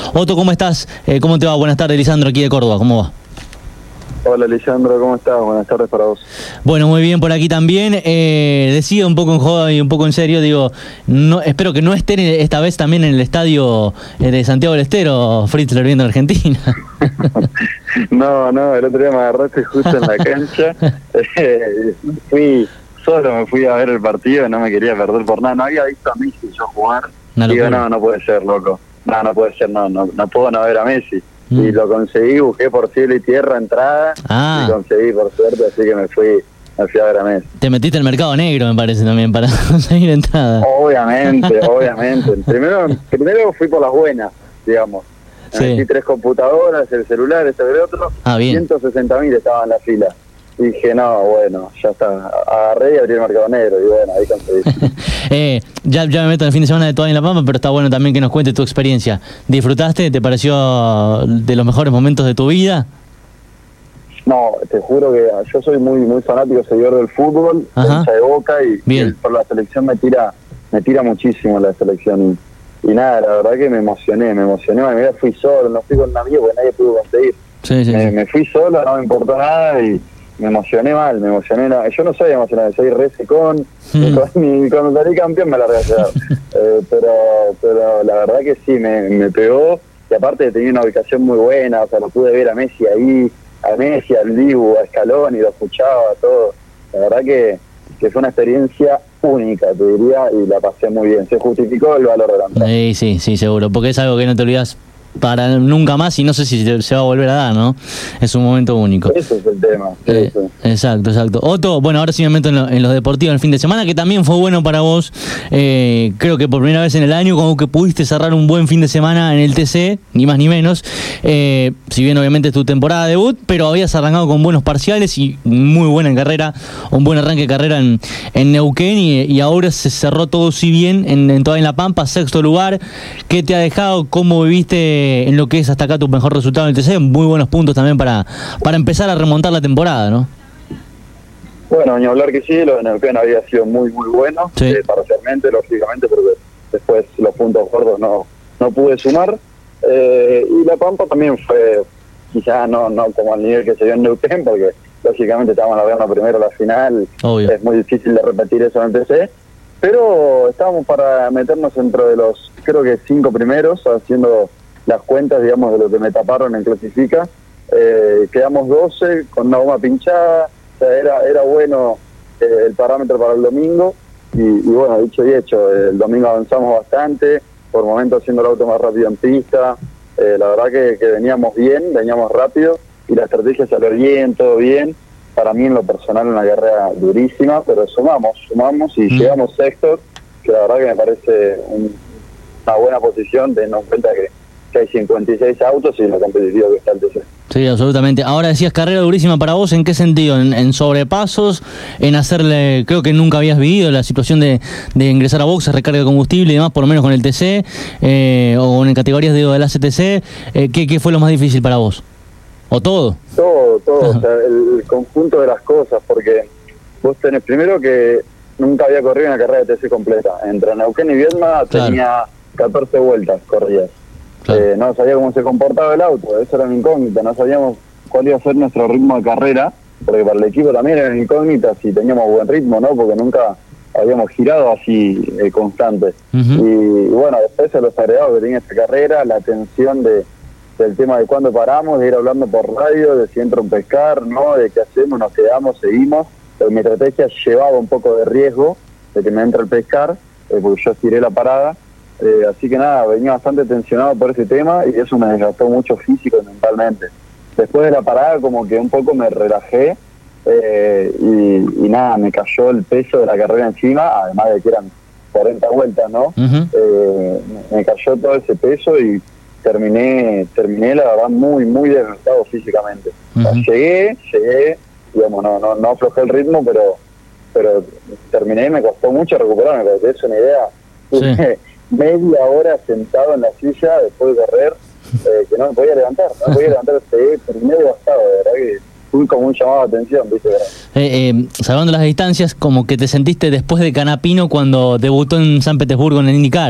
Otto, ¿cómo estás? ¿Cómo te va? Buenas tardes, Lisandro, aquí de Córdoba. ¿Cómo va? Hola, Lisandro, ¿cómo estás? Buenas tardes para vos. Bueno, muy bien por aquí también. Decía un poco en joda y un poco en serio, digo, no, espero que no estén esta vez también en el estadio de Santiago del Estero, Fritzler viendo Argentina. No, el otro día me agarraste justo en la cancha. Me fui a ver el partido y no me quería perder por nada. No había visto a Messi yo jugar. Digo, no puede ser, loco. No puede ser, no puedo no ver a Messi. Y lo conseguí, busqué por cielo y tierra entrada y conseguí por suerte, así que me fui a ver a Messi. Te metiste en el mercado negro, me parece, también, para conseguir entrada. Obviamente. Primero fui por las buenas, digamos. Sí. Metí 3 computadoras, el celular, el otro. 160.000 estaban en la fila. Y dije, no, bueno, ya está. Agarré y abrí el mercado negro y bueno, ahí conseguí. Ya me meto en el fin de semana de Toda en la Pampa, pero está bueno también que nos cuentes tu experiencia. ¿Disfrutaste? ¿Te pareció de los mejores momentos de tu vida? No, te juro que yo soy muy fanático, seguidor del fútbol, hincha de Boca y por la selección me tira muchísimo la selección. Y nada, la verdad que me emocioné. Mira, fui solo, no fui con un amigo porque nadie pudo conseguir. Me fui solo, no me importó nada y me emocioné mal, yo no soy emocionado, soy re secón, ni cuando salí campeón me la regalé. pero la verdad que sí, me pegó, y aparte tenía una ubicación muy buena, o sea, lo pude ver a Messi ahí, al Dibu, a Scaloni, lo escuchaba, todo. La verdad que fue una experiencia única, te diría, y la pasé muy bien. Se justificó el valor de la entrada. Sí, seguro, porque es algo que no te olvidas para nunca más y no sé si se va a volver a dar, ¿no? Es un momento único. Ese es el tema. Exacto. Otto, bueno, ahora sí me meto en los deportivos en el fin de semana, que también fue bueno para vos. Creo que por primera vez en el año, como que pudiste cerrar un buen fin de semana en el TC, ni más ni menos. Si bien obviamente es tu temporada de debut, pero habías arrancado con buenos parciales y muy buena carrera, un buen arranque de carrera en Neuquén y ahora se cerró todo si bien en Toda en la Pampa, 6º lugar. ¿Qué te ha dejado? ¿Cómo viviste en lo que es hasta acá tu mejor resultado en el TC? Muy buenos puntos también para empezar a remontar la temporada, ¿no? Bueno, ni hablar que sí, lo de Neuquén había sido muy bueno, parcialmente, lógicamente, porque después los puntos gordos no pude sumar. Y La Pampa también fue, quizás no como al nivel que se dio en Neuquén, porque lógicamente estábamos largando primero la final. Obvio. Es muy difícil de repetir eso en el TC, pero estábamos para meternos dentro de los, creo que 5 primeros, haciendo las cuentas, digamos, de lo que me taparon en Clasifica. Quedamos 12 con una goma pinchada, o sea, era bueno el parámetro para el domingo, y bueno, dicho y hecho, el domingo avanzamos bastante, por momentos haciendo el auto más rápido en pista. La verdad que veníamos bien, veníamos rápido, y la estrategia salió bien, todo bien. Para mí en lo personal una carrera durísima, pero sumamos y llegamos 6º, que la verdad que me parece una buena posición, teniendo en cuenta que hay 56 autos y lo competitivo que está el TC. Sí, absolutamente. Ahora decías carrera durísima para vos, ¿en qué sentido? ¿En sobrepasos? ¿En hacerle, creo que nunca habías vivido la situación de ingresar a boxes, recarga de combustible y demás, por lo menos con el TC, o en categorías de la CTC? ¿Qué fue lo más difícil para vos? ¿O todo? Todo, o sea, el conjunto de las cosas, porque vos tenés primero que nunca había corrido una carrera de TC completa. Entre Neuquén y Viedma tenía 14 vueltas corridas. Claro. No sabía cómo se comportaba el auto, eso era una incógnita, no sabíamos cuál iba a ser nuestro ritmo de carrera, porque para el equipo también era una incógnita si teníamos buen ritmo, ¿no? Porque nunca habíamos girado así constante. Y bueno, después de los agregados que tenía esta carrera, la tensión del tema de cuándo paramos, de ir hablando por radio, de si entra un pescar, ¿no? De qué hacemos, nos quedamos, seguimos. Pero mi estrategia llevaba un poco de riesgo de que me entre el pescar, porque yo tiré la parada. Así que nada, venía bastante tensionado por ese tema y eso me desgastó mucho físico y mentalmente. Después de la parada como que un poco me relajé y nada, me cayó el peso de la carrera encima, además de que eran 40 vueltas, ¿no? Me cayó todo ese peso y terminé la verdad muy desgastado físicamente. O sea, llegué, digamos, no aflojé el ritmo, pero terminé y me costó mucho recuperarme, porque te des una idea. Media hora sentado en la silla después de correr, que no me podía levantar, terminé devastado, de verdad que fui como un llamado de atención, ¿viste? Salvando las distancias, como que te sentiste después de Canapino cuando debutó en San Petersburgo en el IndyCar.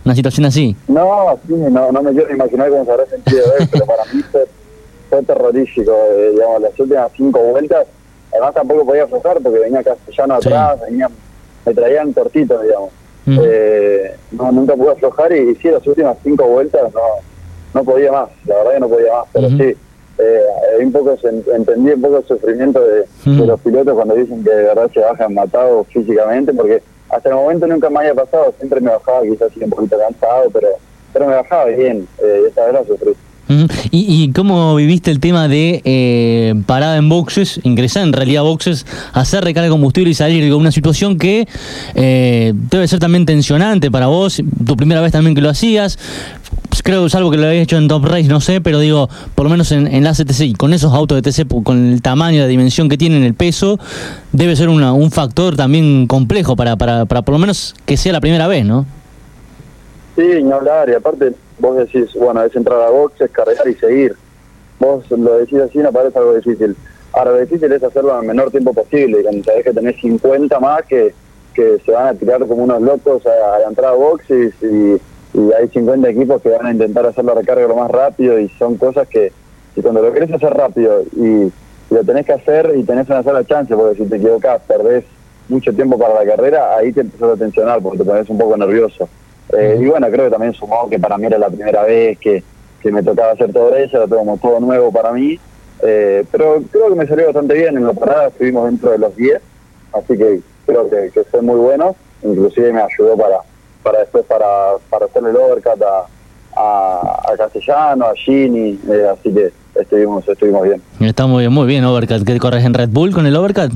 una situación así. No, sí, no me quiero imaginar cómo se habrá sentido él, pero para mí fue terrorífico, digamos, las últimas 5 vueltas. Además tampoco podía aflojar porque venía Castellano atrás, me traían cortito, digamos. Nunca pude aflojar y sí, las últimas 5 vueltas no podía más, la verdad que no podía más, pero sí, entendí un poco el sufrimiento de los pilotos cuando dicen que de verdad se bajan matados físicamente, porque hasta el momento nunca me había pasado, siempre me bajaba quizás un poquito cansado, pero me bajaba bien, esta vez la sufrí. ¿Y cómo viviste el tema de parada en boxes, ingresar en realidad a boxes, hacer recarga de combustible y salir? Digo, una situación que debe ser también tensionante para vos, tu primera vez también que lo hacías, creo, salvo que lo habías hecho en Top Race, no sé, pero digo, por lo menos en la CTC, con esos autos de TC, con el tamaño, la dimensión que tienen, el peso, debe ser un factor también complejo para por lo menos que sea la primera vez, ¿no? Sí, ni hablar, y aparte vos decís, bueno, es entrar a boxes, cargar y seguir. Vos lo decís así, no parece algo difícil. Ahora, lo difícil es hacerlo en el menor tiempo posible, y cuando sabés que tenés 50 más que se van a tirar como unos locos a la entrada a boxes, y hay 50 equipos que van a intentar hacer la recarga lo más rápido, y son cosas que cuando lo querés hacer rápido y lo tenés que hacer y tenés una sola chance, porque si te equivocás, perdés mucho tiempo para la carrera, ahí te empezás a tensionar porque te pones un poco nervioso. Y bueno, creo que también sumó que para mí era la primera vez que me tocaba hacer todo eso, era como todo nuevo para mí, pero creo que me salió bastante bien. En la parada estuvimos dentro de los 10, así que creo que fue muy bueno, inclusive me ayudó para después para hacerle el overcut a Castellano, a Gini, así que estuvimos bien. Está muy bien overcut. ¿Qué corres en Red Bull con el overcut?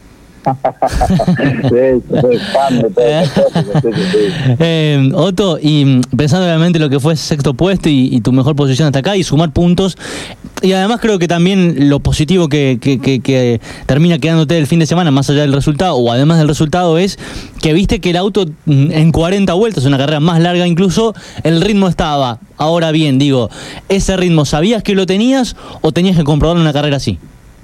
Sí, soy fan de todas esas cosas, sí. Otto, y pensando obviamente lo que fue sexto puesto y tu mejor posición hasta acá y sumar puntos, y además creo que también lo positivo que termina quedándote el fin de semana, más allá del resultado, o además del resultado, es que viste que el auto en 40 vueltas, una carrera más larga incluso, el ritmo estaba. Ahora bien, digo, ¿ese ritmo sabías que lo tenías o tenías que comprobarlo en una carrera así?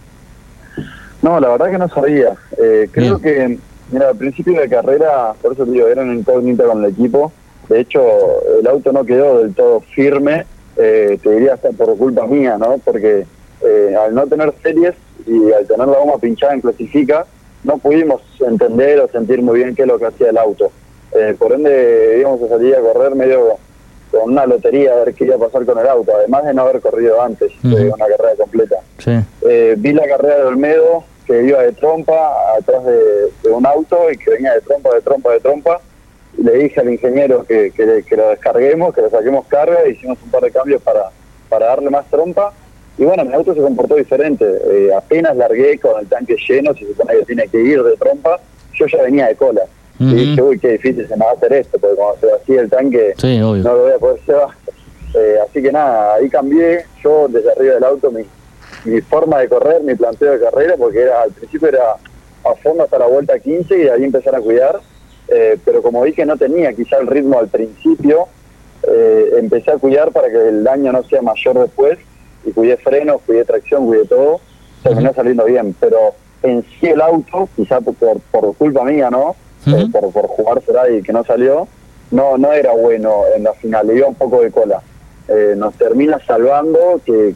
No, la verdad que no sabía. Creo que, mira, al principio de carrera, por eso te digo, era una incógnita con el equipo. De hecho, el auto no quedó del todo firme, te diría hasta por culpa mía, ¿no? Porque al no tener series y al tener la goma pinchada en clasifica, no pudimos entender o sentir muy bien qué es lo que hacía el auto. Por ende, íbamos a salir a correr medio con una lotería a ver qué iba a pasar con el auto, además de no haber corrido antes una carrera completa. Sí. Vi la carrera de Olmedo, que iba de trompa atrás de un auto y que venía de trompa. Y le dije al ingeniero que lo descarguemos, que le saquemos carga, e hicimos un par de cambios para darle más trompa. Y bueno, mi auto se comportó diferente. Apenas largué con el tanque lleno, se supone que tiene que ir de trompa, yo ya venía de cola. Y dije, uy, qué difícil se me va a hacer esto, porque cuando se vacía el tanque, sí, no lo voy a poder llevar. Así que nada, ahí cambié yo desde arriba del auto mi forma de correr, mi planteo de carrera, porque al principio era a fondo hasta la vuelta 15 y de ahí empezar a cuidar, pero como vi que no tenía quizá el ritmo al principio, empecé a cuidar para que el daño no sea mayor después, y cuidé frenos, cuidé tracción, cuidé todo, terminó saliendo bien, pero en sí el auto, quizá por culpa mía, ¿no? Por jugársela y que no salió, no era bueno en la final, le iba un poco de cola. Nos termina salvando, que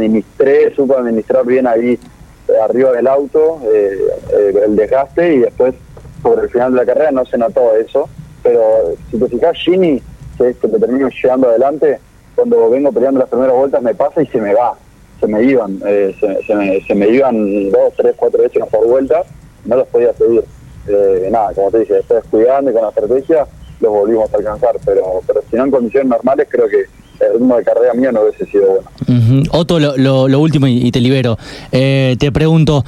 supe administrar bien ahí arriba del auto, el desgaste, y después sobre el final de la carrera no se notó eso, pero si te fijas, Gini, que es que te termino llegando adelante, cuando vengo peleando las primeras vueltas me pasa y se me iban, se me iban 2, 3, 4 veces por vuelta, no los podía seguir. Nada, como te dije, después cuidando y con la estrategia los volvimos a alcanzar, pero si no en condiciones normales creo que el ritmo de carrera mío no hubiese sido bueno. Otto, lo último y te libero. Te pregunto,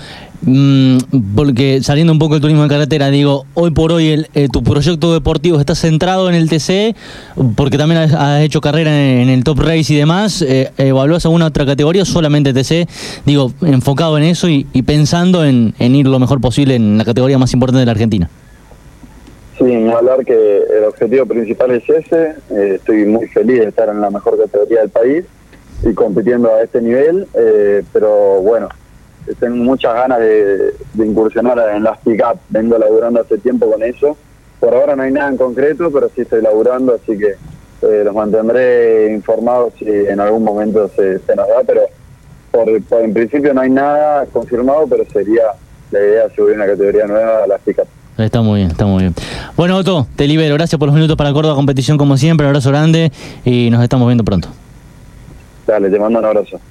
porque saliendo un poco del turismo de carretera, digo, hoy por hoy tu proyecto deportivo está centrado en el TC, porque también has hecho carrera en el Top Race y demás, ¿evaluás alguna otra categoría o solamente TC? Digo, enfocado en eso y pensando en ir lo mejor posible en la categoría más importante de la Argentina. Sí, ni hablar que el objetivo principal es ese. Estoy muy feliz de estar en la mejor categoría del país y compitiendo a este nivel, pero bueno, tengo muchas ganas de incursionar en las pick-up. Vengo laburando hace tiempo con eso. Por ahora no hay nada en concreto, pero sí estoy laburando, así que los mantendré informados si en algún momento se nos da, pero en principio no hay nada confirmado, pero sería la idea subir una categoría nueva a la FICAP. Está muy bien, está muy bien. Bueno, Otto, te libero. Gracias por los minutos para Córdoba Competición como siempre. Un abrazo grande y nos estamos viendo pronto. Dale, te mando un abrazo.